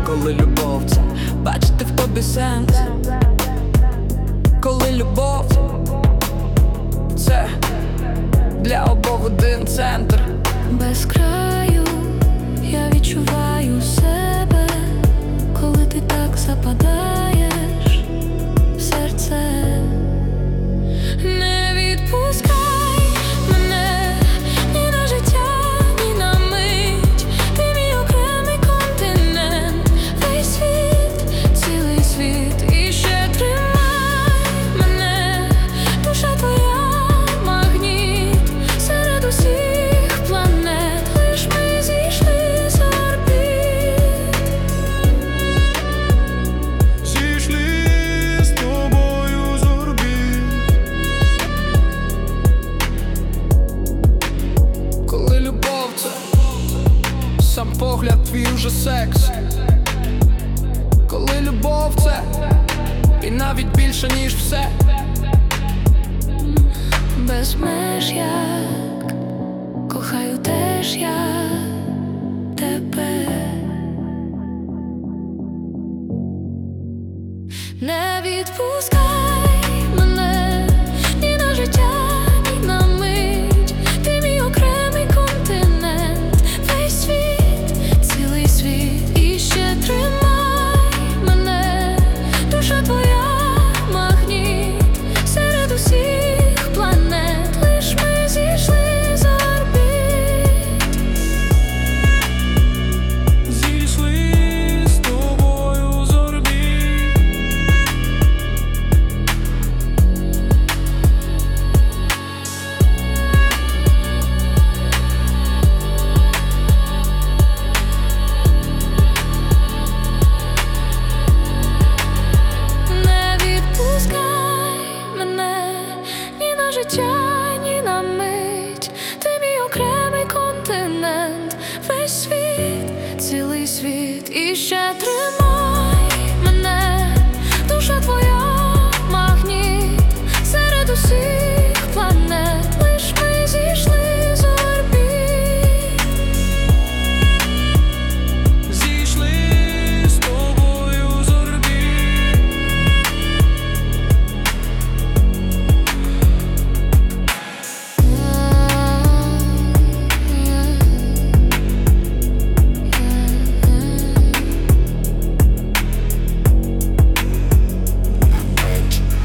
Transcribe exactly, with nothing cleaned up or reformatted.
коли любов це бачити в тобі сенс, коли любов це для обох один центр. Без краю я відчуваю себе, коли ти так западаєш в серце. Не відпускай мене ні на життя, ні на мить. Ти мій окремий континент, весь світ, цілий світ. І ще тримай мене, душа твоя магніт серед усіх планет. Лиш ми зійшли з орбіт. Зійшли з тобою з орбіт. Коли любов це сам погляд твій уже секс, коли любов це і навіть більше ніж все. Без меж як кохаю теж я тебе. Не відпускай мене ні на життя, ні на мить. Ти мій окремий континент, весь світ, цілий світ. І ще тримай мене, душа твоя магніт серед усіх планет. Лиш ми зійшли з орбіт. Зійшли з тобою з орбіт. Не відпускай мене ні на життя, ні на мить. Ти мій окремий континент, весь світ, цілий світ. І ще